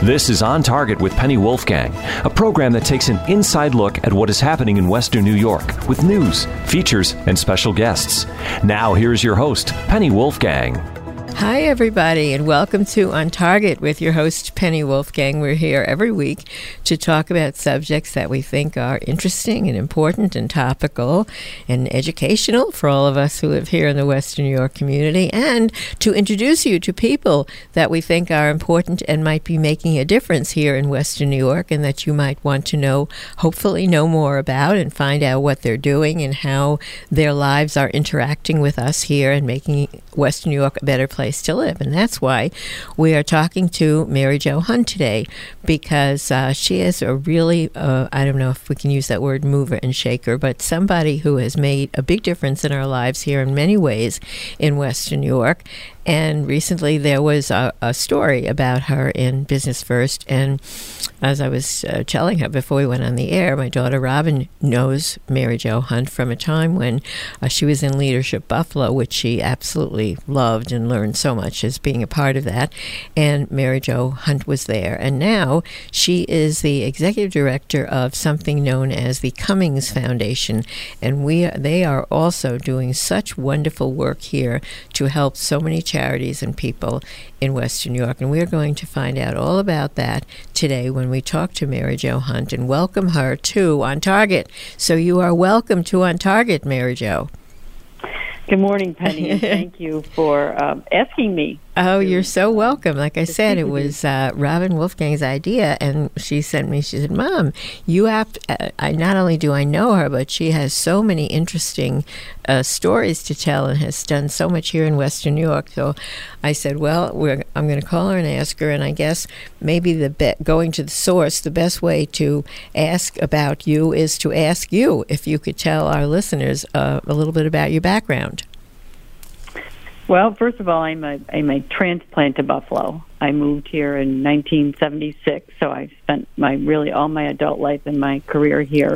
This is On Target with Penny Wolfgang, a program that takes an inside look at what is happening in Western New York with news, features, and special guests. Now, here's your host, Penny Wolfgang. Hi, everybody, and welcome to On Target with your host, Penny Wolfgang. We're here every week to talk about subjects that we think are interesting and important and topical and educational for all of us who live here in the Western New York community, and to introduce you to people that we think are important and might be making a difference here in Western New York and that you might want to know, hopefully know more about and find out what they're doing and how their lives are interacting with us here and making Western New York a better place to live. And that's why we are talking to Mary Jo Hunt today, because she is a really, I don't know if we can use that word, mover and shaker, but somebody who has made a big difference in our lives here in many ways in Western New York. And recently there was a story about her in Business First. And as I was telling her before we went on the air, my daughter Robin knows Mary Jo Hunt from a time when she was in Leadership Buffalo, which she absolutely loved and learned so much as being a part of that. And Mary Jo Hunt was there. And now she is the executive director of something known as the Cummings Foundation. And they are also doing such wonderful work here to help so many charities and people in Western New York. And we're going to find out all about that today when we talk to Mary Jo Hunt and welcome her to On Target. So you are welcome to On Target, Mary Jo. Good morning, Penny, and thank you for asking me. Oh, you're so welcome. Like I said, it was Robin Wolfgang's idea, and she said, Mom, you have to, not only do I know her, but she has so many interesting stories to tell and has done so much here in Western New York. So I said, well, I'm going to call her and ask her, and I guess maybe going to the source, the best way to ask about you is to ask you if you could tell our listeners a little bit about your background. Well, first of all, I'm a transplant to Buffalo. I moved here in 1976, so I spent all my adult life and my career here.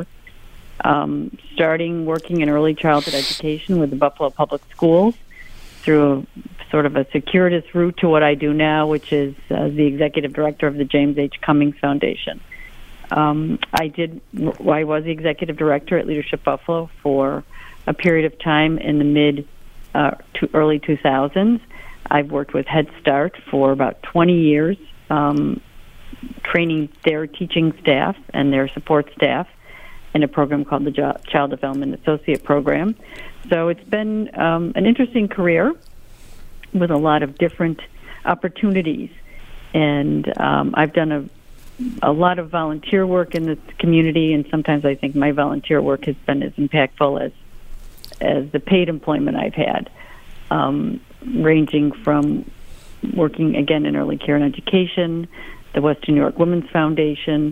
Starting working in early childhood education with the Buffalo Public Schools through sort of a circuitous route to what I do now, which is the executive director of the James H. Cummings Foundation. I was the executive director at Leadership Buffalo for a period of time in the early 2000s. I've worked with Head Start for about 20 years, training their teaching staff and their support staff in a program called the Child Development Associate Program. So it's been an interesting career with a lot of different opportunities. And I've done a lot of volunteer work in the community, and sometimes I think my volunteer work has been as impactful as the paid employment I've had, ranging from working, again, in early care and education, the Western New York Women's Foundation,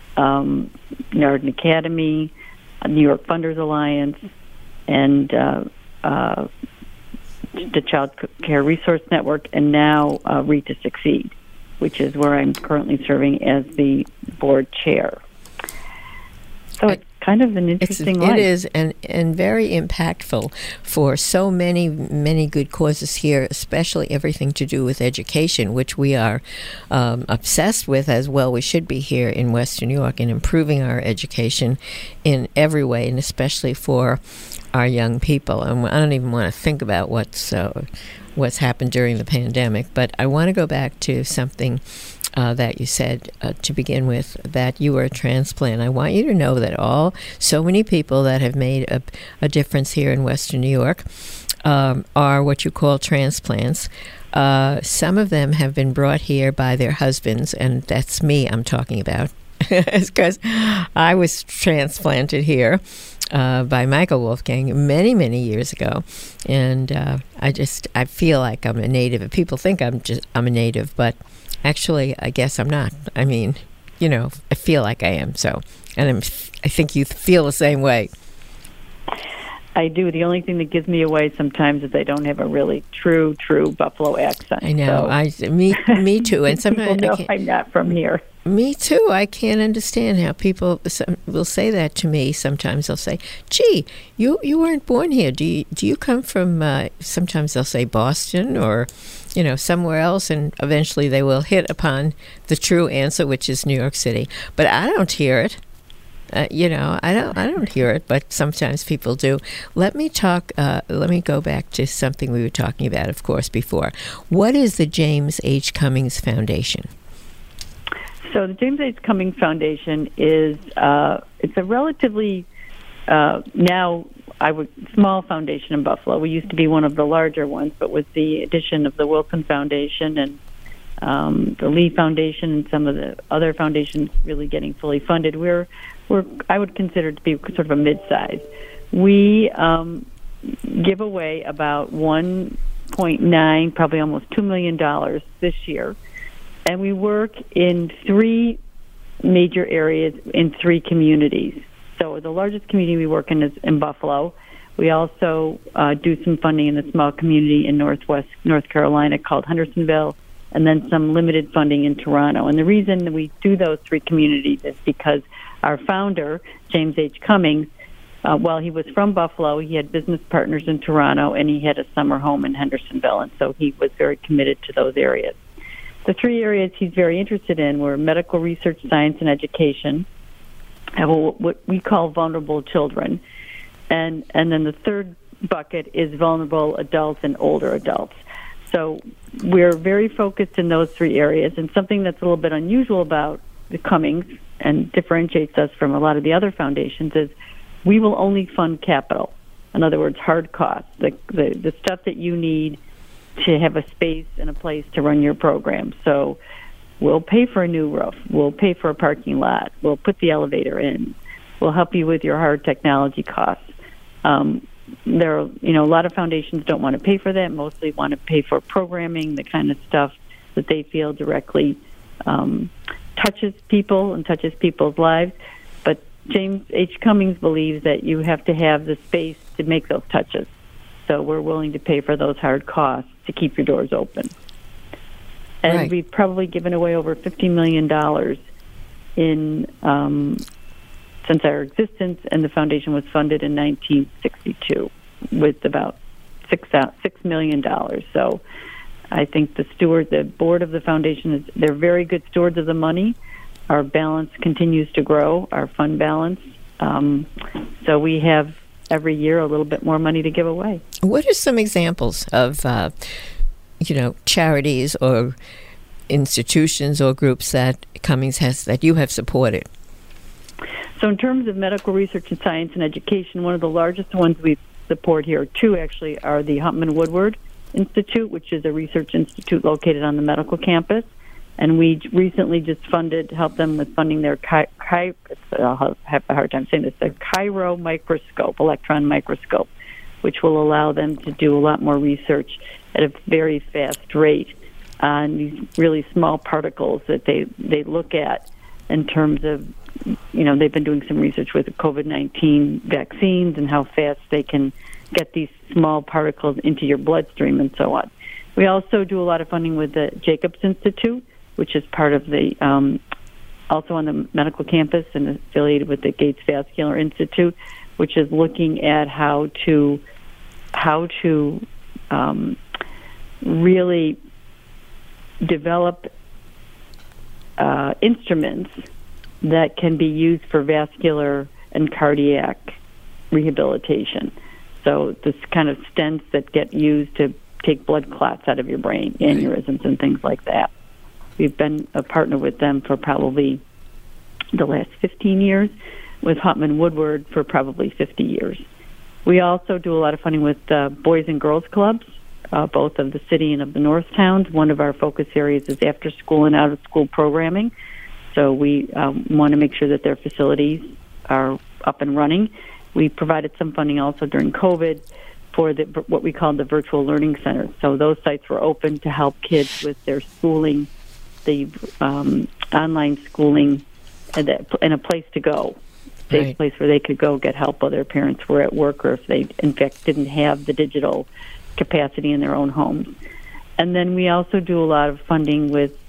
Narden Academy, New York Funders Alliance, and the Child Care Resource Network, and now Read to Succeed, which is where I'm currently serving as the board chair. So it's kind of an interesting life. It is, and very impactful for so many good causes here, especially everything to do with education, which we are obsessed with as well. We should be here in Western New York and improving our education in every way, and especially for our young people. And I don't even want to think about what's happened during the pandemic, but I want to go back to something that you said to begin with, that you were a transplant. I want you to know that so many people that have made a difference here in Western New York are what you call transplants. Some of them have been brought here by their husbands, and that's me I'm talking about, because I was transplanted here by Michael Wolfgang many years ago, and I feel like I'm a native. People think I'm a native, but actually, I guess I'm not. I mean, I feel like I am. So, and I think you feel the same way. I do. The only thing that gives me away sometimes is I don't have a really true Buffalo accent. I know. So. Me too. And sometimes people know I'm not from here. Me too. I can't understand how people will say that to me. Sometimes they'll say, "Gee, you weren't born here. Do you come from?" Sometimes they'll say Boston or, somewhere else, and eventually they will hit upon the true answer, which is New York City. But I don't hear it. I don't hear it, but sometimes people do. Let me go back to something we were talking about, of course, before. What is the James H. Cummings Foundation? So the James H. Cummings Foundation is it's a relatively small foundation in Buffalo. We used to be one of the larger ones, but with the addition of the Wilson Foundation and the Lee Foundation and some of the other foundations really getting fully funded, I would consider to be sort of a mid-size. We give away about $1.9, probably almost $2 million this year. And we work in 3 major areas in 3 communities. So the largest community we work in is in Buffalo. We also do some funding in a small community in northwest North Carolina called Hendersonville, and then some limited funding in Toronto. And the reason that we do those 3 communities is because our founder, James H. Cummings, while he was from Buffalo, he had business partners in Toronto, and he had a summer home in Hendersonville, and so he was very committed to those areas. The 3 areas he's very interested in were medical research, science, and education, and what we call vulnerable children. And then the third bucket is vulnerable adults and older adults. So we're very focused in those 3 areas, and something that's a little bit unusual about the Cummings and differentiates us from a lot of the other foundations is we will only fund capital. In other words, hard costs, the stuff that you need to have a space and a place to run your program. So we'll pay for a new roof. We'll pay for a parking lot. We'll put the elevator in. We'll help you with your hard technology costs. There are, a lot of foundations don't want to pay for that, mostly want to pay for programming, the kind of stuff that they feel directly touches people and touches people's lives. But James H. Cummings believes that you have to have the space to make those touches. So we're willing to pay for those hard costs to keep your doors open. And right. We've probably given away over $50 million since our existence, and the foundation was funded in 1962 with about $6 million. So I think the board of the foundation, they're very good stewards of the money. Our balance continues to grow, our fund balance. So we have every year a little bit more money to give away. What are some examples of, charities or institutions or groups that Cummings has, that you have supported? So in terms of medical research and science and education, one of the largest ones we support here, 2 actually, are the Humpman Woodward Institute, which is a research institute located on the medical campus. And we recently just helped them with funding their I'll have a hard time saying this, the Cairo microscope, electron microscope, which will allow them to do a lot more research at a very fast rate on these really small particles that they look at in terms of, they've been doing some research with the COVID-19 vaccines and how fast they can get these small particles into your bloodstream and so on. We also do a lot of funding with the Jacobs Institute, which is part of the, also on the medical campus and affiliated with the Gates Vascular Institute, which is looking at how to really develop instruments that can be used for vascular and cardiac rehabilitation. So this kind of stents that get used to take blood clots out of your brain, aneurysms and things like that. We've been a partner with them for probably the last 15 years, with Humpman Woodward for probably 50 years. We also do a lot of funding with Boys and Girls Clubs, both of the city and of the North Towns. One of our focus areas is after school and out of school programming. So we want to make sure that their facilities are up and running. We provided some funding also during COVID for what we call the virtual learning centers. So those sites were open to help kids with their schooling, the online schooling, and a place to go, safe right. place where they could go get help while their parents were at work, or if they, in fact, didn't have the digital capacity in their own homes. And then we also do a lot of funding with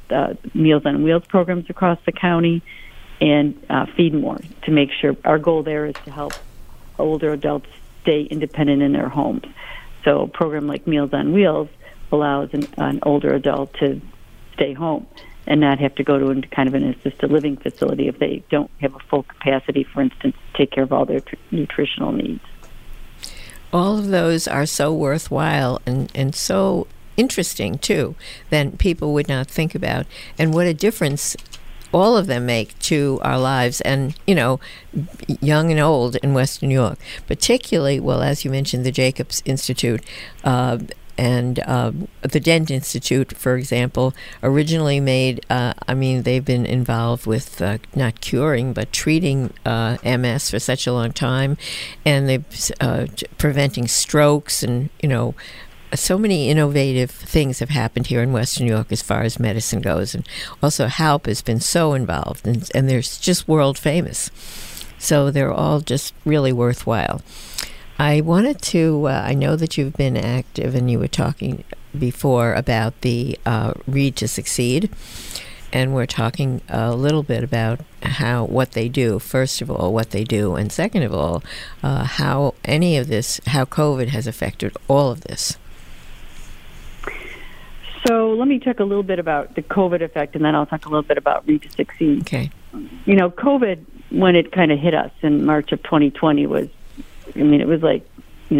Meals on Wheels programs across the county, and Feed More, to make sure. Our goal there is to help older adults stay independent in their homes. So a program like Meals on Wheels allows an older adult to stay home and not have to go to kind of an assisted living facility if they don't have a full capacity, for instance, to take care of all their nutritional needs. All of those are so worthwhile and so interesting, too, that people would not think about. And what a difference all of them make to our lives, and, young and old in Western New York. Particularly, well, as you mentioned, the Jacobs Institute and the Dent Institute, for example, originally made, they've been involved with not curing, but treating MS for such a long time, and they're preventing strokes, and, so many innovative things have happened here in Western New York as far as medicine goes, and also HALP has been so involved, and they're just world famous. So they're all just really worthwhile. I wanted to, I know that you've been active, and you were talking before about the Read to Succeed, and we're talking a little bit about what they do. First of all, what they do, and second of all, how COVID has affected all of this. So let me talk a little bit about the COVID effect, and then I'll talk a little bit about Read to Succeed. Okay. COVID, when it kind of hit us in March of 2020, it was like,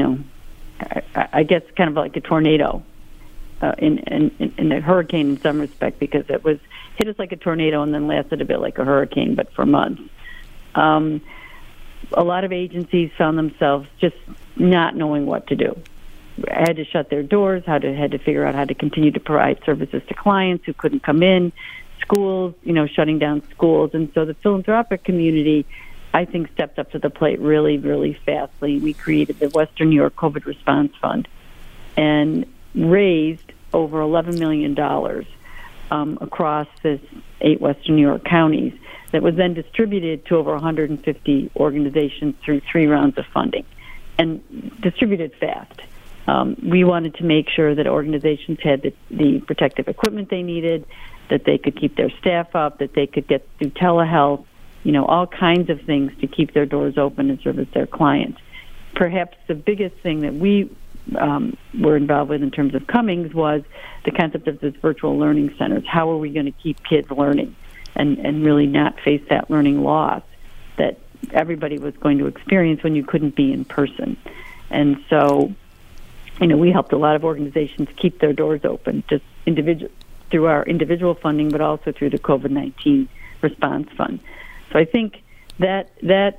I guess kind of like a tornado, in a hurricane in some respect, because it hit us like a tornado and then lasted a bit like a hurricane, but for months. A lot of agencies found themselves just not knowing what to do. Had to shut their doors, had to figure out how to continue to provide services to clients who couldn't come in, schools, shutting down schools. And so the philanthropic community, I think, stepped up to the plate really, really fastly. We created the Western New York COVID Response Fund and raised over $11 million across the 8 Western New York counties that was then distributed to over 150 organizations through 3 rounds of funding, and distributed fast. We wanted to make sure that organizations had the protective equipment they needed, that they could keep their staff up, that they could get through telehealth, all kinds of things to keep their doors open and service their clients. Perhaps the biggest thing that we were involved with in terms of Cummings was the concept of this virtual learning centers. How are we going to keep kids learning and really not face that learning loss that everybody was going to experience when you couldn't be in person? And so, we helped a lot of organizations keep their doors open, just through our individual funding, but also through the COVID-19 Response Fund. So I think that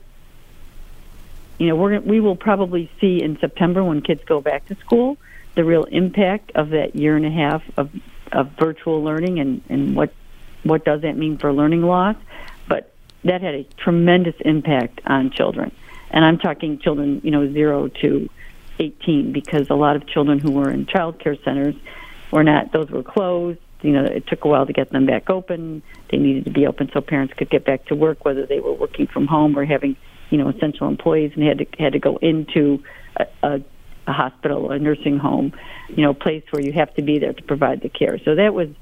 we will probably see in September, when kids go back to school, the real impact of that year and a half of virtual learning and what does that mean for learning loss. But that had a tremendous impact on children. And I'm talking children, 0 to 18, because a lot of children who were in child care centers those were closed. It took a while to get them back open. They needed to be open so parents could get back to work, whether they were working from home or having, essential employees, and had to go into a hospital, a nursing home, place where you have to be there to provide the care. So that was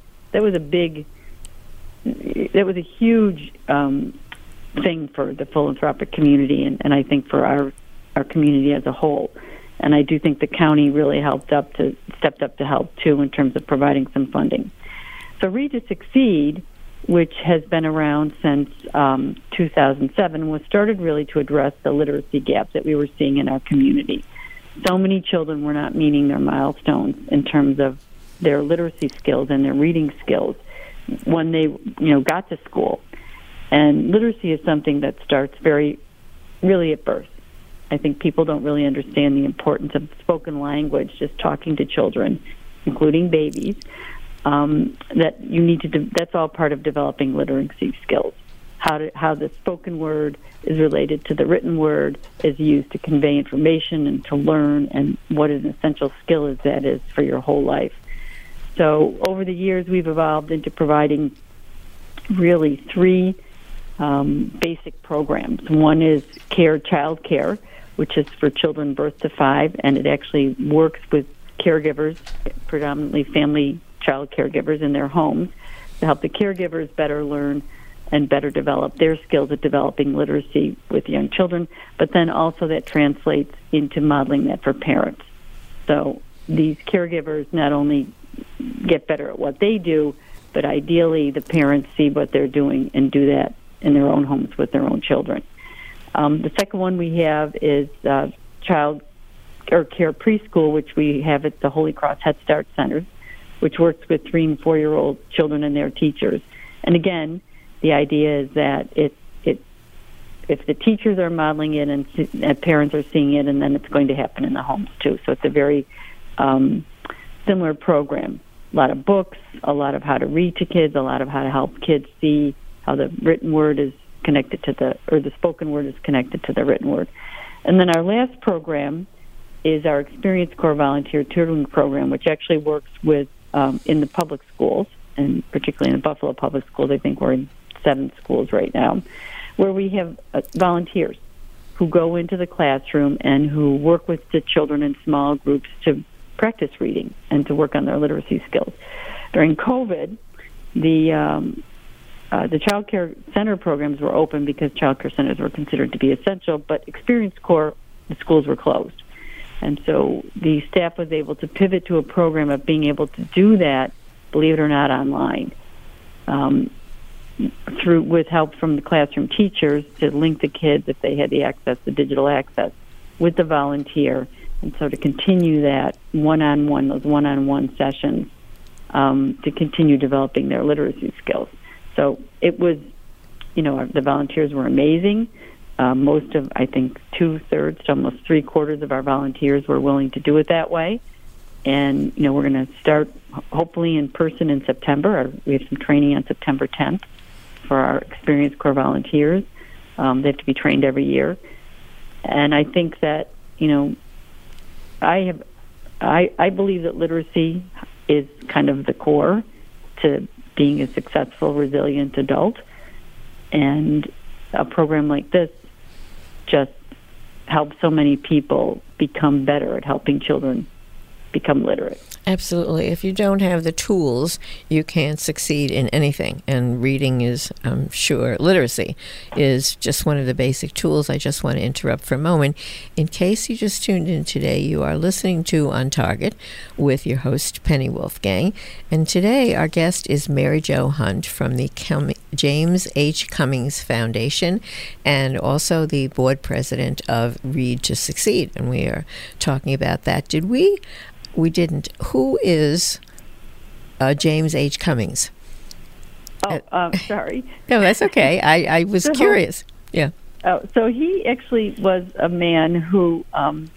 a huge thing for the philanthropic community, and I think for our community as a whole. And I do think the county really stepped up to help, too, in terms of providing some funding. So Read to Succeed, which has been around since 2007, was started really to address the literacy gap that we were seeing in our community. So many children were not meeting their milestones in terms of their literacy skills and their reading skills when they, got to school. And literacy is something that starts really at birth. I think people don't really understand the importance of spoken language, just talking to children, including babies, that you need to. That's all part of developing literacy skills. How the spoken word is related to the written word is used to convey information and to learn, and what an essential skill is for your whole life. So over the years, we've evolved into providing really 3 basic programs. One is child care, which is for children birth to 5, and it actually works with caregivers, predominantly family child caregivers in their homes, to help the caregivers better learn and better develop their skills at developing literacy with young children, but then also that translates into modeling that for parents. So these caregivers not only get better at what they do, but ideally the parents see what they're doing and do that in their own homes with their own children. The second one we have is child or care preschool, which we have at the Holy Cross Head Start Centers, which works with 3- and 4-year-old children and their teachers. And again, the idea is that if the teachers are modeling it and parents are seeing it, and then it's going to happen in the homes too. So it's a very similar program. A lot of books, a lot of how to read to kids, a lot of how to help kids see how the written word is connected to the spoken word is connected to the written word. And then our last program is our Experience Corps Volunteer Tutoring Program, which actually works with in the public schools, and particularly in the Buffalo Public Schools. I think we're in 7 schools right now, where we have volunteers who go into the classroom and who work with the children in small groups to practice reading and to work on their literacy skills. During COVID, the child care center programs were open because child care centers were considered to be essential, but Experience Corps, the schools were closed. And so the staff was able to pivot to a program of being able to do that, believe it or not, online, with help from the classroom teachers to link the kids, if they had the access, the digital access, with the volunteer. And so to continue that those one-on-one sessions to continue developing their literacy skills. So it was, the volunteers were amazing. Most of, I think, 2/3 to almost 3/4 of our volunteers were willing to do it that way. And, we're going to start hopefully in person in September. We have some training on September 10th for our Experience Corps volunteers. They have to be trained every year. And I think that, I believe that literacy is kind of the core to being a successful, resilient adult. And a program like this just helps so many people become better at helping children become literate. Absolutely. If you don't have the tools, you can't succeed in anything. And reading is, I'm sure, literacy is just one of the basic tools. I just want to interrupt for a moment. In case you just tuned in today, you are listening to On Target with your host, Penny Wolfgang. And today our guest is Mary Jo Hunt from the James H. Cummings Foundation and also the board president of Read to Succeed. And we are talking about that. Did we? We didn't. Who is James H. Cummings? Sorry. No, that's okay. I was curious. Yeah. So he actually was a man who,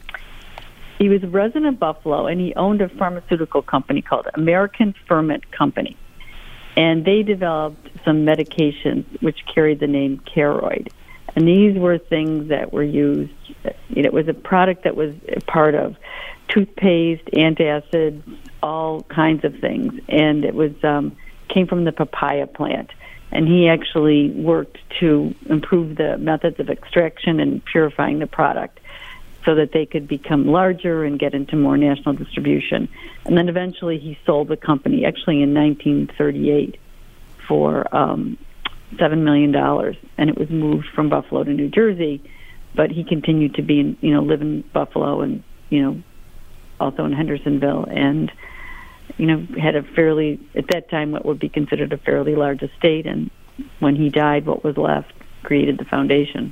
he was a resident of Buffalo, and he owned a pharmaceutical company called American Ferment Company. And they developed some medications which carried the name Caroid. And these were things that were used, it was a product that was a part of toothpaste, antacids, all kinds of things. And it was came from the papaya plant. And he actually worked to improve the methods of extraction and purifying the product so that they could become larger and get into more national distribution. And then eventually he sold the company, actually in 1938, for $7 million. And it was moved from Buffalo to New Jersey, but he continued to be, live in Buffalo and, also in Hendersonville, and had a fairly, at that time, what would be considered a fairly large estate. And when he died, what was left created the foundation.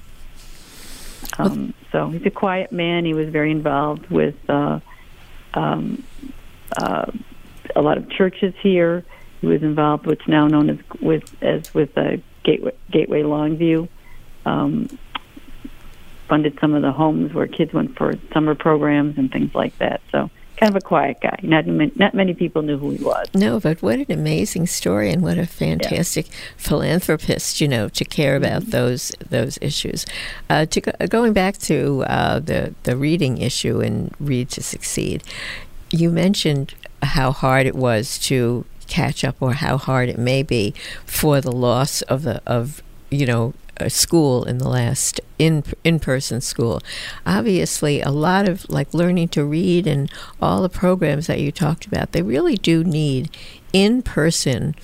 So he's a quiet man. He was very involved with a lot of churches here. He was involved with what's now known with Gateway Longview. Funded some of the homes where kids went for summer programs and things like that. So kind of a quiet guy. Not many people knew who he was. No, but what an amazing story, and what a fantastic philanthropist, to care about those issues. Going back to the reading issue and Read to Succeed, you mentioned how hard it was to catch up, or how hard it may be for the loss of a school in the last in-person school. Obviously, a lot of learning to read and all the programs that you talked about, they really do need in-person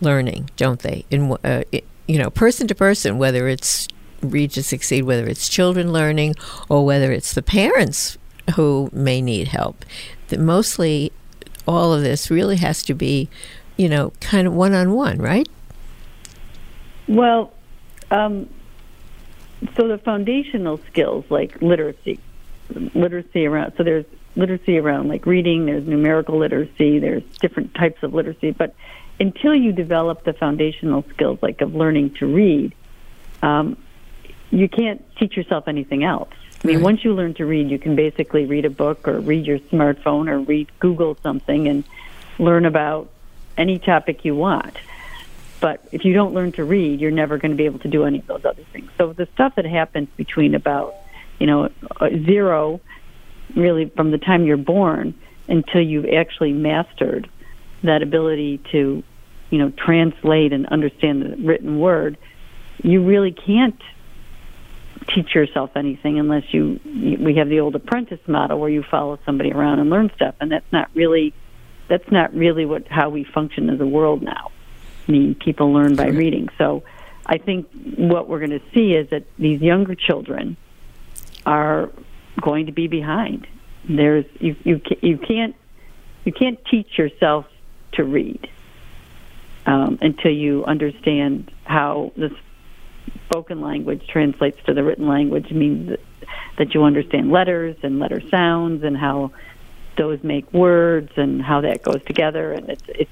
learning, don't they? Person to person, whether it's Read to Succeed, whether it's children learning or whether it's the parents who may need help. Mostly all of this really has to be, kind of one-on-one, right? Well, so the foundational skills like literacy around, so there's literacy around like reading, there's numerical literacy, there's different types of literacy, but until you develop the foundational skills like of learning to read, you can't teach yourself anything else. I mean, once you learn to read, you can basically read a book or read your smartphone or Google something and learn about any topic you want. But if you don't learn to read, you're never going to be able to do any of those other things. So the stuff that happens between about, 0, really from the time you're born until you've actually mastered that ability to, translate and understand the written word, you really can't teach yourself anything unless we have the old apprentice model where you follow somebody around and learn stuff, and that's not really how we function as a world now. I mean, people learn by reading. So I think what we're going to see is that these younger children are going to be behind. You can't teach yourself to read until you understand how the spoken language translates to the written language. It means that you understand letters and letter sounds and how those make words and how that goes together. And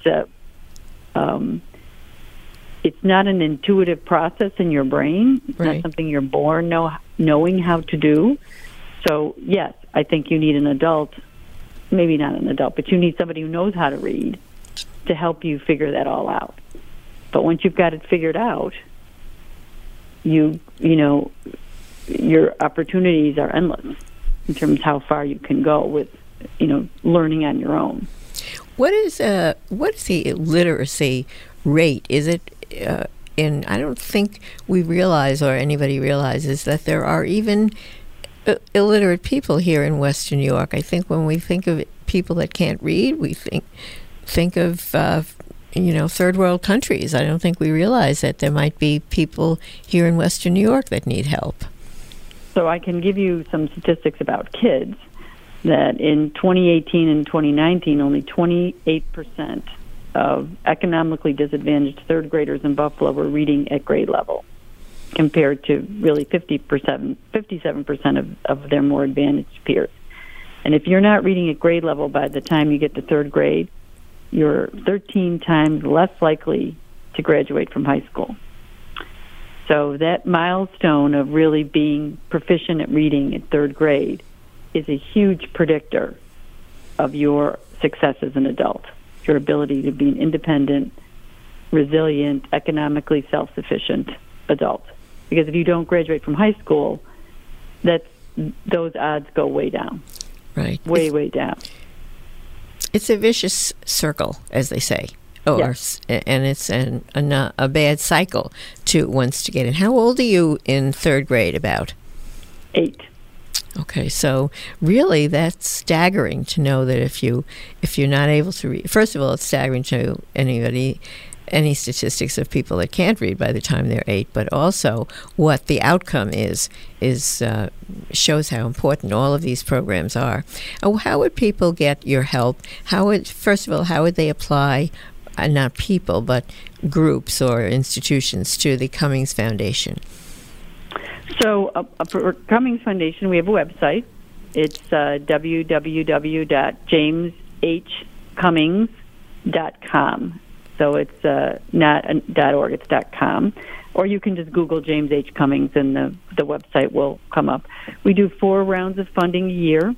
it's not an intuitive process in your brain. It's not something you're born knowing how to do. So, yes, I think you need an adult, maybe not an adult, but you need somebody who knows how to read to help you figure that all out. But once you've got it figured out, your opportunities are endless in terms of how far you can go with, learning on your own. What is the literacy rate? Is it, and I don't think we realize or anybody realizes that there are even illiterate people here in Western New York. I think when we think of people that can't read, we think of third world countries. I don't think we realize that there might be people here in Western New York that need help. So I can give you some statistics about kids that in 2018 and 2019, only 28% of economically disadvantaged third graders in Buffalo were reading at grade level, compared to really 57% of their more advantaged peers. And if you're not reading at grade level by the time you get to third grade, you're 13 times less likely to graduate from high school. So that milestone of really being proficient at reading at third grade is a huge predictor of your success as an adult, your ability to be an independent, resilient, economically self-sufficient adult. Because if you don't graduate from high school, those odds go way down. Right. Way down. It's a vicious circle, as they say. Yes. And it's a bad cycle to get in. How old are you in third grade, about? 8. Okay, so really that's staggering to know that if you're not able to read. First of all, it's staggering to any statistics of people that can't read by the time they're 8, but also what the outcome is shows how important all of these programs are. How would people get your help? First of all, how would they apply? Not people, but groups or institutions to the Cummings Foundation. So for Cummings Foundation, we have a website. It's www.jameshcummings.com. So it's not .org, it's .com. Or you can just Google James H. Cummings and the website will come up. We do 4 rounds of funding a year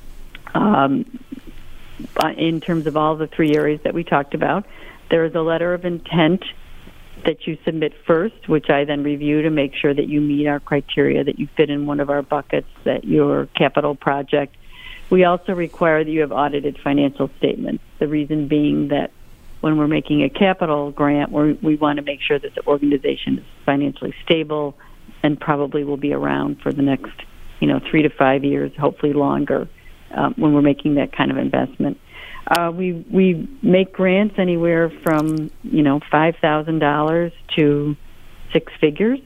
in terms of all the 3 areas that we talked about. There is a letter of intent that you submit first, which I then review to make sure that you meet our criteria, that you fit in one of our buckets, that your capital project. We also require that you have audited financial statements. The reason being that when we're making a capital grant, we want to make sure that the organization is financially stable and probably will be around for the next, 3 to 5 years, hopefully longer, when we're making that kind of investment. We make grants anywhere from $5,000 to six figures.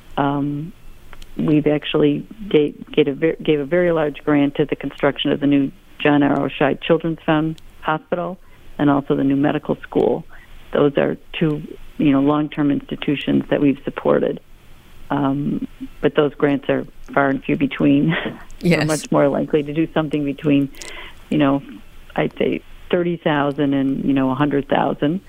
We've actually gave a very large grant to the construction of the new John R. Oshai Children's Fund Hospital and also the new medical school. Those are two long-term institutions that we've supported. But those grants are far and few between. Yes. We're much more likely to do something between, I'd say $30,000 and $100,000.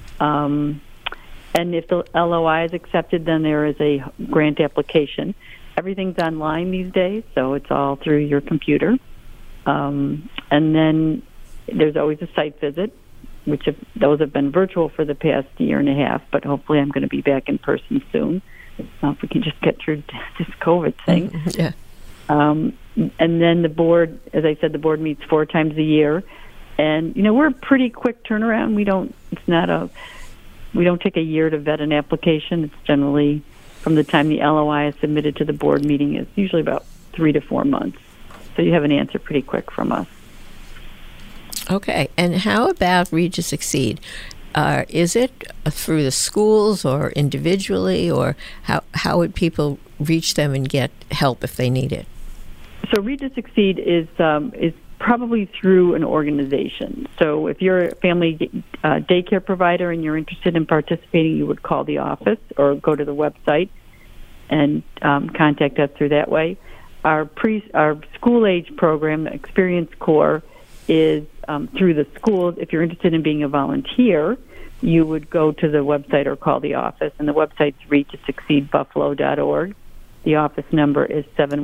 And if the LOI is accepted, then there is a grant application. Everything's online these days, so it's all through your computer. And then there's always a site visit, which those have been virtual for the past year and a half, but hopefully I'm going to be back in person soon. If we can just get through this COVID thing. Yeah. And then the board, as I said, the board meets 4 times a year. And, we're a pretty quick turnaround. We don't take a year to vet an application. It's generally from the time the LOI is submitted to the board meeting. It's usually about 3 to 4 months. So you have an answer pretty quick from us. Okay. And how about Read to Succeed? Is it through the schools or individually, or how would people reach them and get help if they need it? So Read to Succeed is probably through an organization. So if you're a family daycare provider and you're interested in participating, you would call the office or go to the website and contact us through that way. Our school age program, Experience Corps, is through the schools. If you're interested in being a volunteer, you would go to the website or call the office. And the website's readtosucceedbuffalo.org. The office number is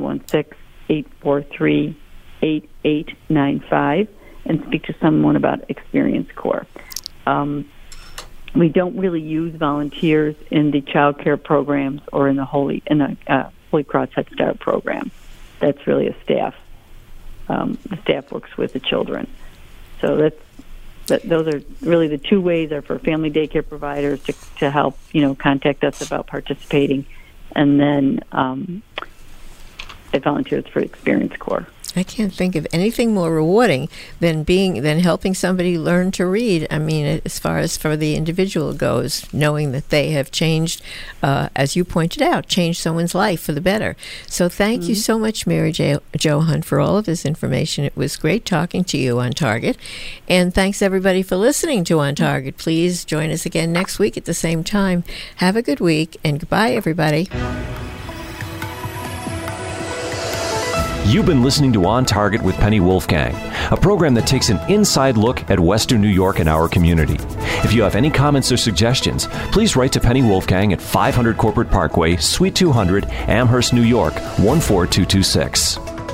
716-843-8895, and speak to someone about Experience Corps. We don't really use volunteers in the child care programs or in the Holy Cross Head Start program. That's really a staff. The staff works with the children. So those are really the 2 ways are for family daycare providers to help, contact us about participating, and then volunteers for Experience Corps. I can't think of anything more rewarding than helping somebody learn to read. I mean, as far as for the individual goes, knowing that they have changed, as you pointed out, changed someone's life for the better. So thank you so much, Mary Jo Hunt, for all of this information. It was great talking to you on Target. And thanks, everybody, for listening to On Target. Please join us again next week at the same time. Have a good week, and goodbye, everybody. You've been listening to On Target with Penny Wolfgang, a program that takes an inside look at Western New York and our community. If you have any comments or suggestions, please write to Penny Wolfgang at 500 Corporate Parkway, Suite 200, Amherst, New York, 14226.